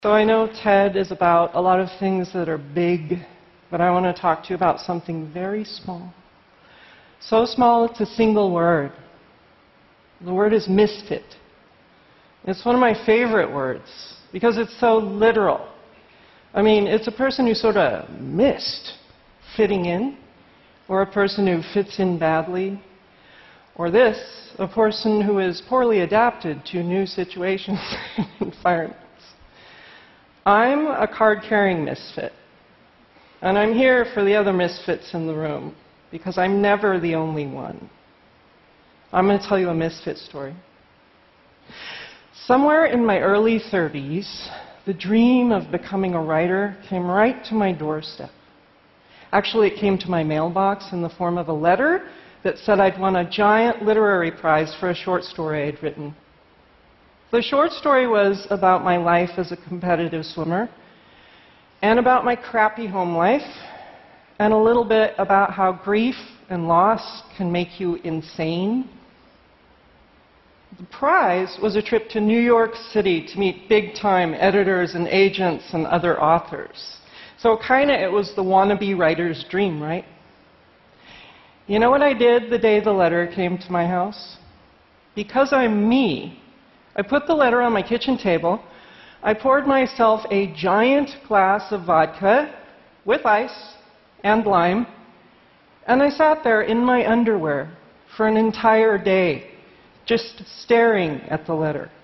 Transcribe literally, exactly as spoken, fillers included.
So I know TED is about a lot of things that are big, but I want to talk to you about something very small. So small it's a single word. The word is misfit. It's one of my favorite words because it's so literal. I mean, it's a person who sort of missed fitting in, or a person who fits in badly, or this, a person who is poorly adapted to new situations and environments. I'm a card-carrying misfit, and I'm here for the other misfits in the room, because I'm never the only one. I'm going to tell you a misfit story. Somewhere in my early thirties, the dream of becoming a writer came right to my doorstep. Actually, it came to my mailbox in the form of a letter that said I'd won a giant literary prize for a short story I'd written. The short story was about my life as a competitive swimmer, and about my crappy home life, and a little bit about how grief and loss can make you insane. The prize was a trip to New York City to meet big-time editors and agents and other authors. So kind of it was the wannabe writer's dream, right? You know what I did the day the letter came to my house? Because I'm me, I put the letter on my kitchen table, I poured myself a giant glass of vodka with ice and lime, and I sat there in my underwear for an entire day, just staring at the letter.